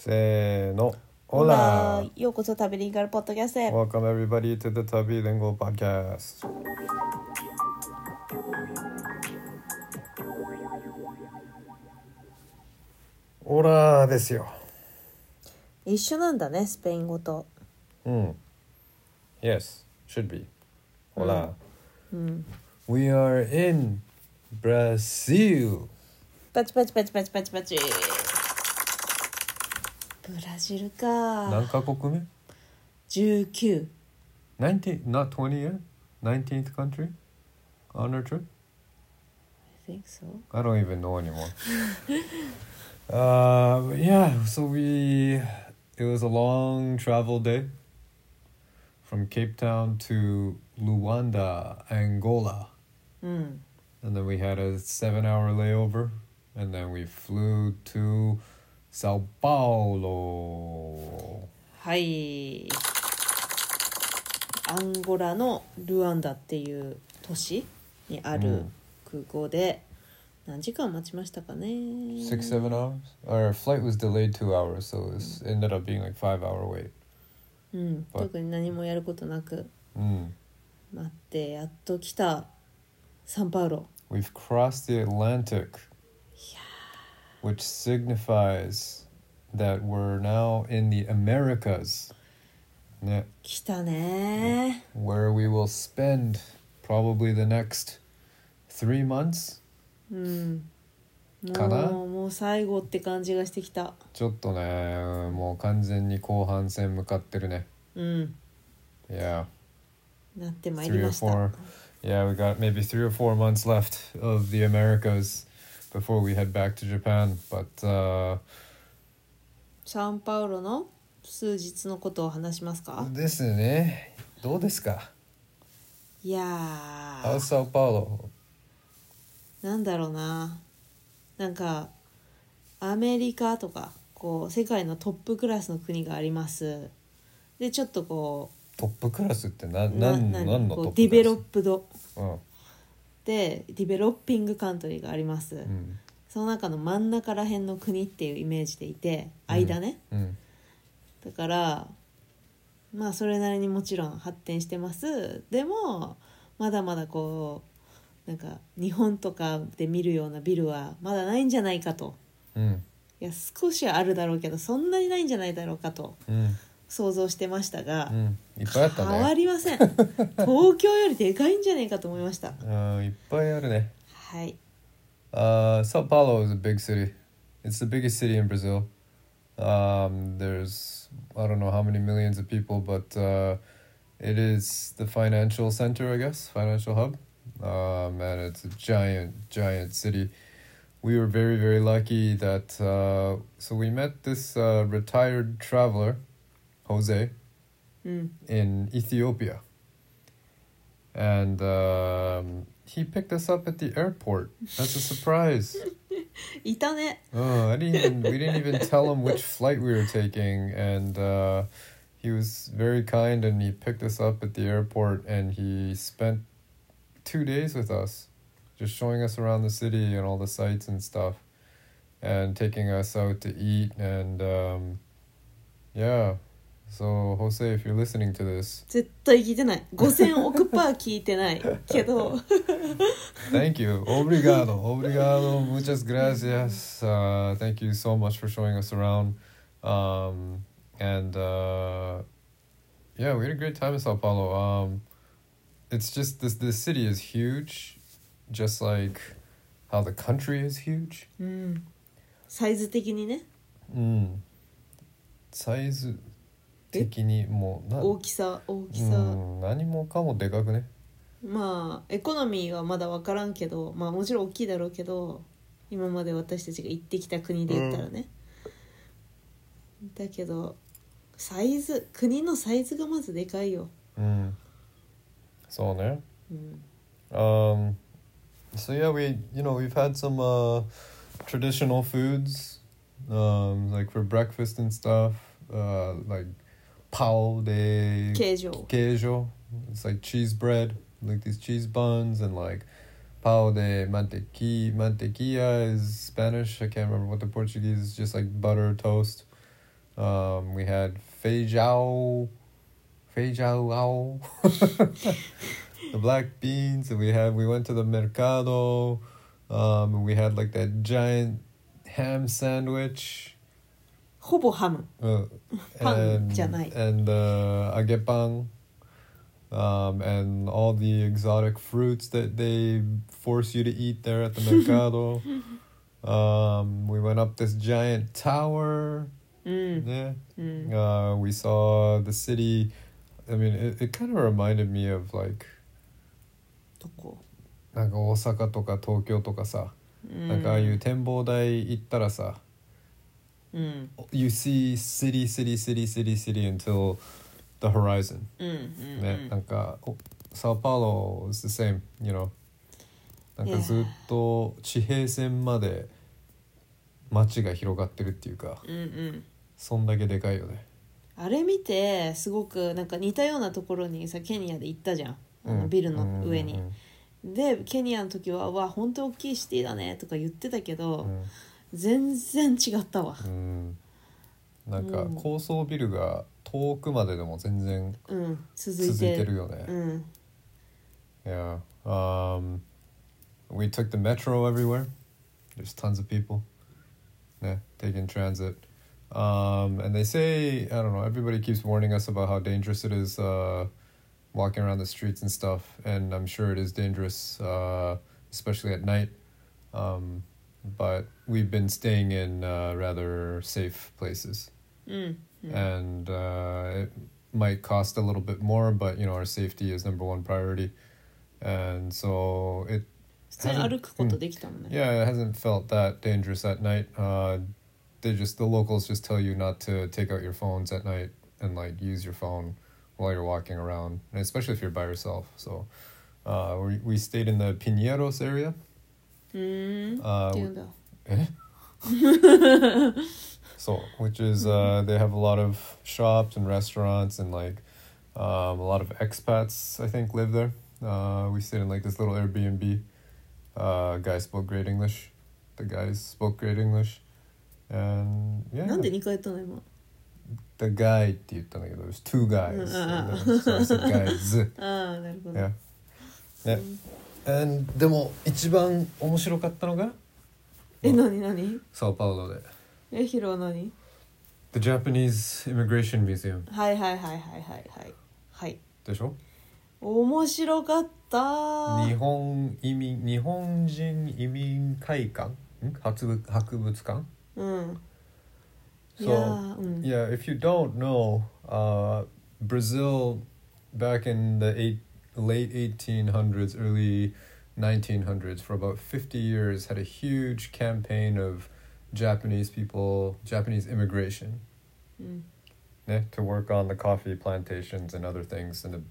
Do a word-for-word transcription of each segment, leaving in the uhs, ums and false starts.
せーの。 オラようこそ旅リンガルポッドキャストへ。 Welcome everybody to the Tabilingual Podcast. オラですよ。 一緒なんだね、スペイン語と。 うん。Yes, should be. オラ、 うん、 We are in Brazil. パチパチパチパチパチパチ。ブラジルか。 何カ国目 ? じゅうきゅう。 nineteen, not twenty yet? nineteenth country on our trip? I think so. I don't even know anymore. uh, but yeah, so we, it was a long travel day from Cape Town to Luanda, Angola. うん。 And then we had a seven hour layover. And then we flew to Sao Paulo. はい。アンゴラのルアンダっていう都市にある空港で何時間待ちましたかね。 Six, seven hours? Our flight was delayed two hours, so it was, ended up being like five hour wait. うん、 But- 特に何もやることなくうん待ってやっと来たサンパウロ。 We've crossed the Atlantic, which signifies that we're now in the Americas, ね、 来たね。 where we will spend probably the next three months. うん。 かなもうもう最後って感じがしてきた。 ちょっとね、もう完全に後半戦向かってるね。 うん。 Yeah, なってまいり three or ました。 four. Yeah, we got maybe three or four months left of the Americas before we head back to Japan. But uh, サンパウロの数日のことを話しますか。 ですね。どうですか？ いや How's ー Sao Paulo? なんだろうな。なんかアメリカとかこう世界のトップクラスの国があります。でちょっとこトップクラスってな、 うなん、 ななんのトップクラス？ こうディベロップドうんでディベロッピングカントリーがあります。 うん、 その中の真ん中ら辺の国っていうイメージでいて、間ね、 うん、 だからまあそれなりにもちろん発展してます。でもまだまだこうなんか日本とかで見るようなビルはまだないんじゃないかと。 うん、 いや少しはあるだろうけどそんなにないんじゃないだろうかとうん想像してましたが、 うん、いっぱいあった変わね。 りません。東京よりでかいんじゃないかと思いました。 うん、いっぱいあるね。 はい。 Uh, Sao Paulo is a big city. It's the biggest city in Brazil. Um, there's I don't know how many millions of people, but uh, it is the financial center, I guess, financial hub. Um, and it's a giant, giant city. We were very, very lucky that uh, so we met this uh, retired traveler, Jose, うん in Ethiopia, and um, he picked us up at the airport as a surprise. いたね。 Oh, I didn't even we didn't even tell him which flight we were taking, and uh, he was very kind, and he picked us up at the airport, and he spent two days with us, just showing us around the city and all the sights and stuff, and taking us out to eat, and um, yeah. So Jose, if you're listening to this, 絶対聞いてない。ごせんおくパー聞いてないけど thank you. Obrigado. Obrigado. Muchas gracias. Uh, thank you so much for showing us around. Um, and uh, yeah, we had a great time in Sao Paulo. Um, it's just this the city is huge, just like how the country is huge. うん。サイズ的にね、 Mm. サイズ的にもうな、 大きさ大きさ、 うん、何もかもでかくね。 まあエコノミーはまだ分からんけど、まあもちろん大きいだろうけど、今まで私たちが行ってきた国で言ったらね、だけどサイズ国のサイズがまずでかいよ。 うん。そうね。 うん、 Um, so yeah, we you know we've had some uh, traditional foods, um, like for breakfast and stuff, uh, like pão de 形状 queijo. It's like cheese bread, like these cheese buns, and like pão de mantequilla. Mantequilla is Spanish. I can't remember what the Portuguese is. Just like butter toast. Um, we had Fei Jiao, Fei Jiao Ao, the black beans. And we had we went to the mercado. Um, and we had like that giant ham sandwich. ほぼハム Uh, パン and じゃない and uh, agepang. Um, and all the exotic fruits that they force you to eat there at the mercado. um, we went up this giant tower. うん Yeah. うん Uh, we saw the city. I mean, it, it kind of reminded me of like どこなんか大阪とか東京とかさ、 うんなんかああいう展望台行ったらさ、 うん you see city, city, city, city, city until the horizon. うんうんね、なんかおサオパウロ is the same, you know. なんかずっと地平線まで街が広がってるっていうか、 うんうんそんだけでかいよね。 あれ見てすごくなんか似たようなところにさケニアで行ったじゃん、あのビルの上に、でケニアの時は「うわ本当大きいシティだね」とか言ってたけど、全然違ったわ。 うん、なんかうん高層ビルが遠くまででも全然うん続い続ていてるよね。 うん Yeah. Um, we took the metro everywhere. There's tons of people. Yeah, taking transit. Um, and they say, I don't know, everybody keeps warning us about how dangerous it is uh, walking around the streets and stuff. And I'm sure it is dangerous, uh, especially at night. Um, but we've been staying in uh, rather safe places. うんうん And uh, it might cost a little bit more, but, you know, our safety is number one priority. And so it 普通に歩くことできたもんね。 yeah, it hasn't felt that dangerous at night. Uh, they just the locals just tell you not to take out your phones at night and like use your phone while you're walking around, and especially if you're by yourself. So uh, we we stayed in the Piñeros area. うーん Uh, っていうんだ。 eh? So which is uh, they have a lot of shops and restaurants and like um, a lot of expats I think live there. Uh, we stayed in like this little Airbnb. Uh, guy spoke great English. The guys spoke great English, and yeah. なんでにかい言ったの今。 The guy って言ったんだけど there's two guys. Mm, And then- so I said guys. ああなるほど。 Yeah. Yeah. And でも一番面白かったのがえ何何？ サオパウロでえヒロは何？ The Japanese Immigration Museum はいはいはいはいはいはいはいでしょ。 面白かった日本移民日本人移民会館ん博物博物館うん So いやーうん yeah, if you don't know, uh, Brazil back in the eight, late eighteen hundreds, early nineteen hundreds, for about fifty years, had a huge campaign of Japanese people, Japanese immigration, うん né, to work on the coffee plantations and other things in the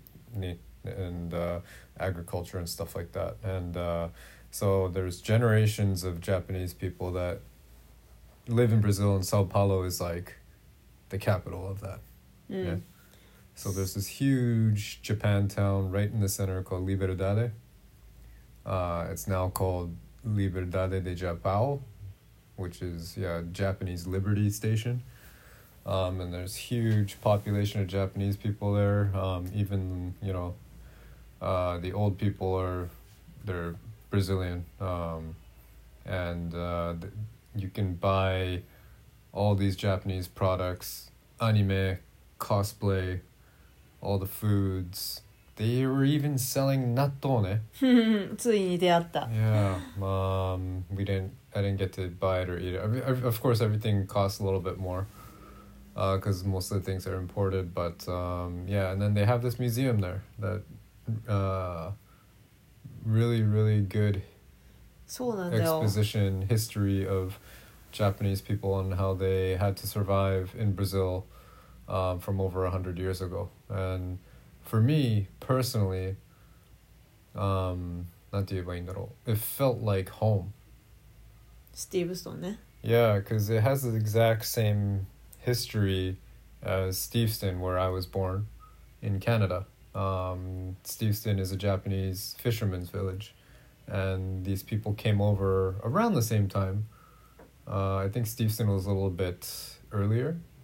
and uh, agriculture and stuff like that. And uh, so there's generations of Japanese people that live in Brazil, and Sao Paulo is like the capital of that. うん Yeah. So there's this huge Japantown right in the center called Liberdade. Uh, it's now called Liberdade de Japão, which is yeah Japanese Liberty Station. Um, and there's huge population of Japanese people there. Um, even you know, uh, the old people are they're Brazilian, um, and uh, th- you can buy all these Japanese products, anime, cosplay, all the foods. They were even selling natto, ne? ついに出会った。 Yeah, um, we didn't. I didn't get to buy it or eat it. I mean, of of course, everything costs a little bit more, because most of the things are imported. But um, yeah, and then they have this museum there that uh, really, really good そうなんだよ。 exposition history of Japanese people and how they had to survive in Brazil um, from over a hundred years ago. And for me personally, um, なんて言えばいいんだろう, it felt like home. スティーブストンね。 Yeah, because it has the exact same history as Steveston, where I was born in Canada. Um, Steveston is a Japanese fisherman's village, and these people came over around the same time. Uh, I think Steveston was a little bit earlier,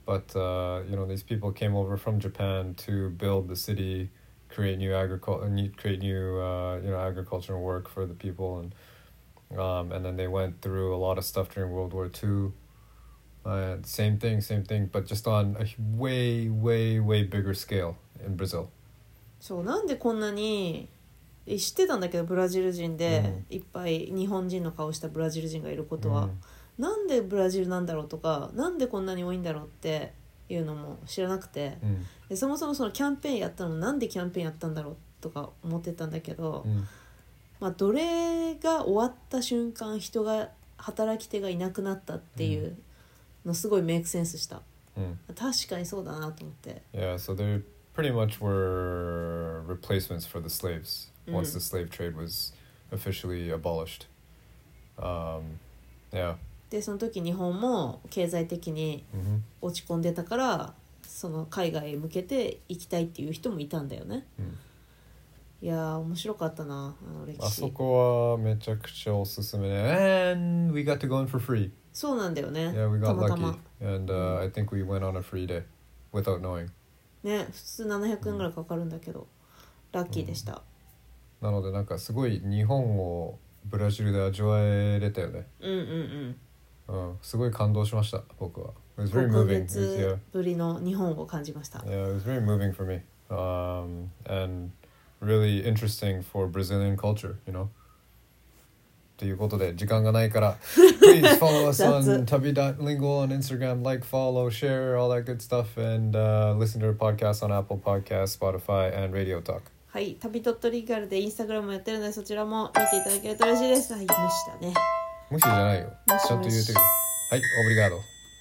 but uh, you know, these people came over from Japan to build the city, create new agriculture, create new uh, you know agricultural work for the people, and um, and then they went through a lot of stuff during World War Two. Uh, same thing, same thing, but just on a way, way, way bigger scale in Brazil. そうなんでこんなにえ知ってたんだけどブラジル人で、 うん、 いっぱい日本人の顔したブラジル人がいることは、 うん、 なんでブラジルなんだろうとかなんでこんなに多いんだろうっていうのも知らなくて、 うん、 でそもそもそのキャンペーンやったのもなんでキャンペーンやったんだろうとか思ってたんだけど、 うん、 まあ、奴隷が終わった瞬間人が働き手がいなくなったっていうのすごいメイクセンスした、 うん、 確かにそうだなと思って。 Yeah, so they pretty much were replacements for the slaves once うん the slave trade was officially abolished. Um, yeah. でその時日本も経済的に Mhm. 落ち込んでたからその海外へ向けて行きたいっていう人もいたんだよね、 うん、 いやー面白かったなあの歴史。 あそこはめちゃくちゃおすすめで And we got to go in for free. そうなんだよね、 Yeah, we た got また lucky. ま And uh, I think we went on a free day without knowing. ね、普通ななひゃくえんぐらいかかるんだけど、ラッキーでした、 なのでなんかすごい日本をブラジルで味わえれたよね。 うんうんうん、 うん、すごい感動しました僕は。It was ご very か moving. げ It was, yeah. つぶりの日本を感じました。 Yeah, it was very moving for me. Um, and really interesting for Brazilian culture, you know. ということで時間がないから Please follow us on tabi.lingual on Instagram, like, follow, share, all that good stuff, and uh, listen to our podcast on Apple Podcasts, Spotify, and Radio Talk. はい、旅ドットリガルでインスタグラムやってるのでそちらも見ていただけると嬉しいです。はい、無視だね。 無視じゃないよ。 無視ちゃんと言うてるよ。はい、オブリガード。